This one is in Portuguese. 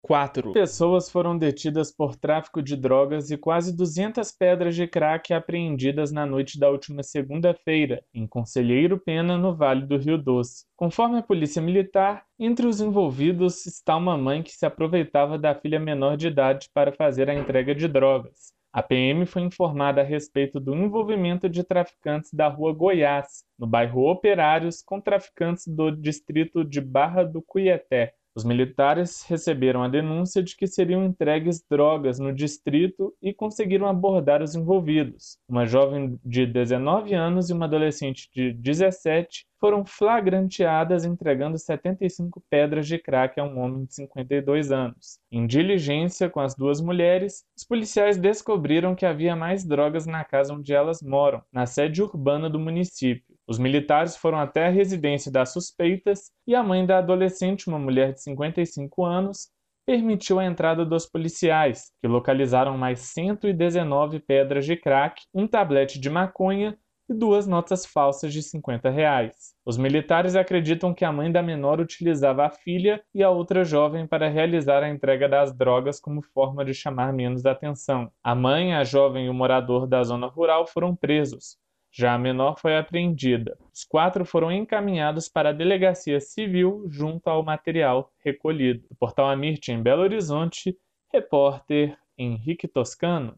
4 pessoas foram detidas por tráfico de drogas e quase 200 pedras de crack apreendidas na noite da última segunda-feira, em Conselheiro Pena, no Vale do Rio Doce. Conforme a Polícia Militar, entre os envolvidos está uma mãe que se aproveitava da filha menor de idade para fazer a entrega de drogas. A PM foi informada a respeito do envolvimento de traficantes da Rua Goiás, no bairro Operários, com traficantes do distrito de Barra do Cuietê. Os militares receberam a denúncia de que seriam entregues drogas no distrito e conseguiram abordar os envolvidos. Uma jovem de 19 anos e uma adolescente de 17 foram flagranteadas entregando 75 pedras de crack a um homem de 52 anos. Em diligência com as duas mulheres, os policiais descobriram que havia mais drogas na casa onde elas moram, na sede urbana do município. Os militares foram até a residência das suspeitas e a mãe da adolescente, uma mulher de 55 anos, permitiu a entrada dos policiais, que localizaram mais 119 pedras de crack, um tablete de maconha e duas notas falsas de R$ 50. Os militares acreditam que a mãe da menor utilizava a filha e a outra jovem para realizar a entrega das drogas como forma de chamar menos atenção. A mãe, a jovem e o morador da zona rural foram presos. Já a menor foi apreendida. Os 4 foram encaminhados para a delegacia civil junto ao material recolhido. Do Portal Amirte, em Belo Horizonte, repórter Henrique Toscano.